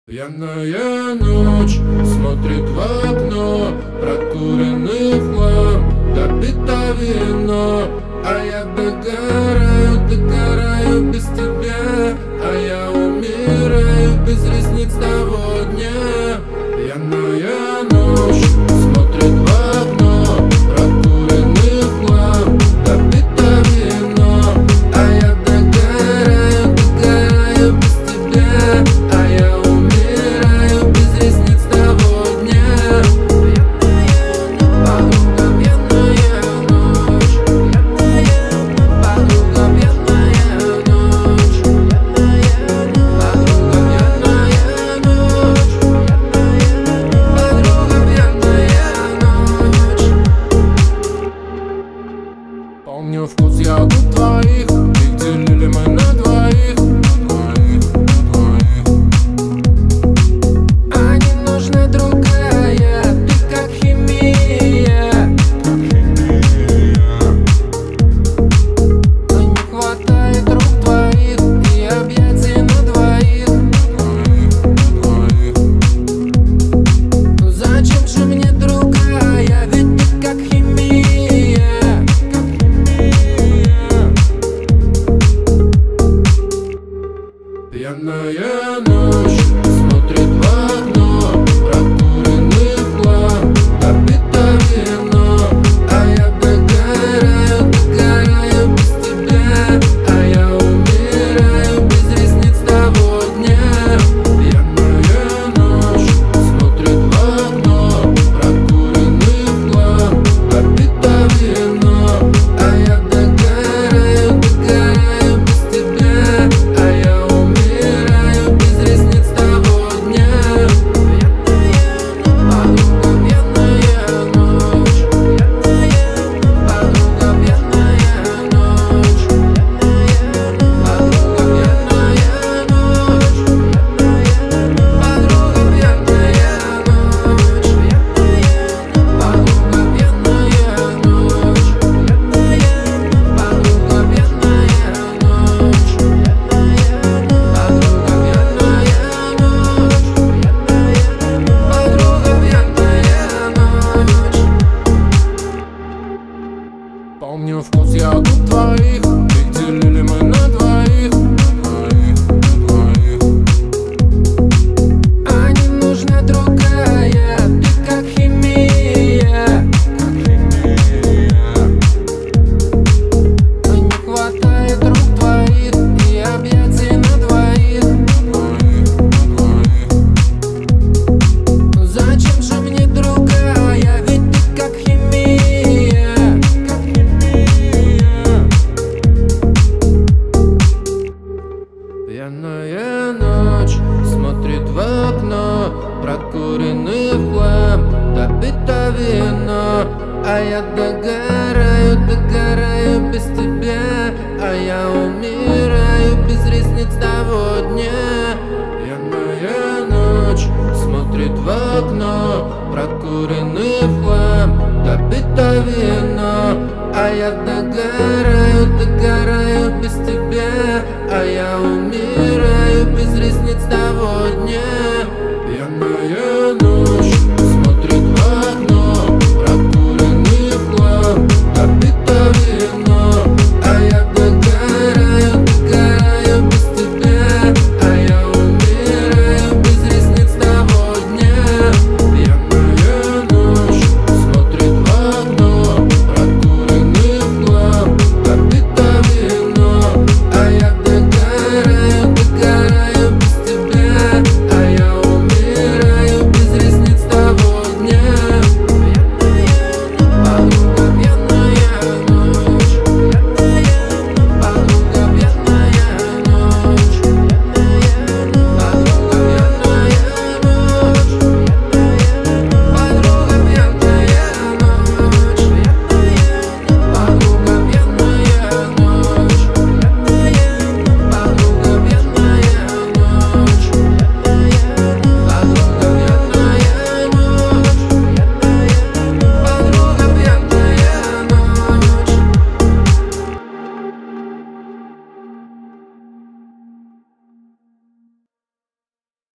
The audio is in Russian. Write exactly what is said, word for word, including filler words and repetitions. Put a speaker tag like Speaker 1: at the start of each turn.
Speaker 1: Пьяная ночь смотрит в окно, прокуренный хлам, допито вино. А я догораю, догораю без тебя, а я умираю без ресниц того дня. Пьяная ночь смотрит в окно, прокуренный хлам, допито вино. А я догораю, догораю без тебя, а я умираю без ресниц того дня. Подруга, пьяная ночь, подруга, пьяная ночь, подруга, пьяная ночь, подруга, пьяная ночь. Помню вкус ягод твоих, их делили мы на двоих, двоих, двоих. А не нужна другая, ты как химия, как химия. Но не хватает рук твоих и объятий на двоих, двоих, двоих. Ну зачем же мне другая, ведь ты как химия, как химия. Пьяная ночь смотрит в окно, прокуренный хлам, допито вино. А я догораю, догораю без тебя, а я умираю без ресниц того дня. Пьяная ночь смотрит в окно, прокуренный хлам, допито вино. А я догораю, догораю без тебя, а я умираю без ресниц того дня. Подруга, пьяная ночь, подруга, пьяная ночь, подруга, пьяная ночь, подруга, пьяная ночь, подруга, пьяная ночь, подруга, пьяная ночь, подруга, пьяная ночь, подруга, пьяная ночь. Помню вкус ягод твоих, их делили мы на двоих, двоих, двоих. А не нужна другая, ты как химия, как химия. Но не хватает рук твоих и объятий на двоих, двоих, двоих. Ну зачем же мне другая, ведь ты как химия, как химия. Пьяная ночь смотрит в окно, прокуренный хлам, допито вино. А я догораю, догораю без тебя, а я умираю без ресниц того дня. Пьяная ночь смотрит в окно, прокуренный хлам, допито вино. А я